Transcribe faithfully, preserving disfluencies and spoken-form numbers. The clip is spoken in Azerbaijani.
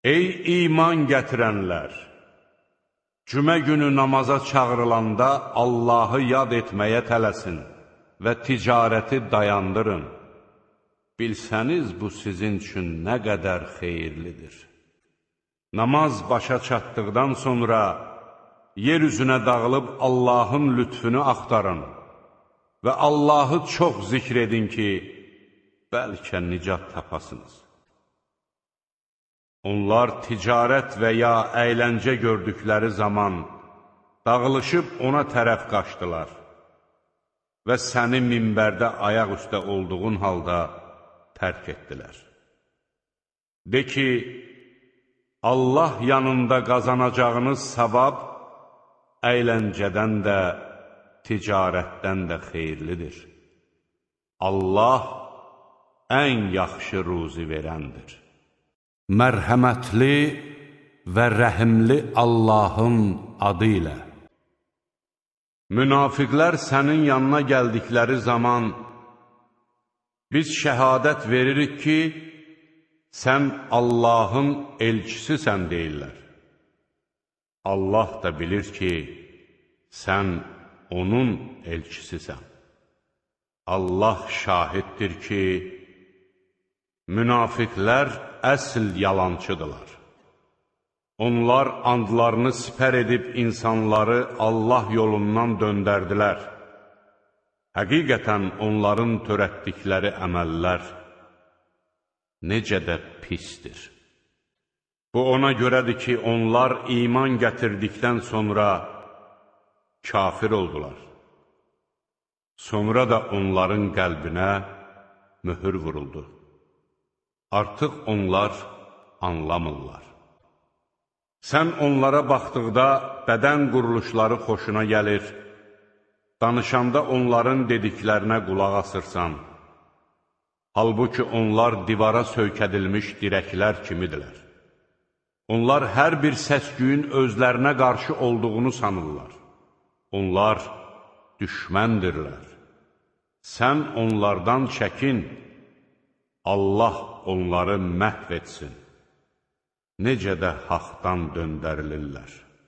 Ey iman gətirənlər! Cümə günü namaza çağırılanda Allahı yad etməyə tələsin və ticarəti dayandırın. Bilsəniz, bu sizin üçün nə qədər xeyirlidir. Namaz başa çatdıqdan sonra yer üzünə dağılıb Allahın lütfünü axtarın və Allahı çox zikr edin ki, bəlkə nicat tapasınız. Onlar ticarət və ya əyləncə gördükləri zaman dağılışıb ona tərəf qaçdılar və səni minbərdə ayaq üstə olduğun halda tərk etdilər. De ki, Allah yanında qazanacağınız savab əyləncədən də, ticarətdən də xeyirlidir. Allah ən yaxşı ruzi verəndir. Mərhəmətli və rəhimli Allahın adı ilə. Münafiqlər sənin yanına gəldikləri zaman biz şəhadət veririk ki, sən Allahın elçisisən deyirlər. Allah da bilir ki, sən onun elçisisən. Allah şahiddir ki, münafiqlər əsl yalançıdırlar. Onlar andlarını sipər edib insanları Allah yolundan döndərdilər. Həqiqətən onların törətdikləri əməllər necə də pisdir. Bu ona görədir ki, onlar iman gətirdikdən sonra kafir oldular. Sonra da onların qəlbinə mühür vuruldu. Artıq onlar anlamırlar. Sən onlara baxdıqda bədən quruluşları xoşuna gəlir, danışanda onların dediklərinə qulaq asırsan. Halbuki onlar divara söykədilmiş dirəklər kimidirlər. Onlar hər bir səs-küyün özlərinə qarşı olduğunu sanırlar. Onlar düşməndirlər. Sən onlardan çəkin, Allah onları məhv etsin. Necə də haqdan döndərilirlər.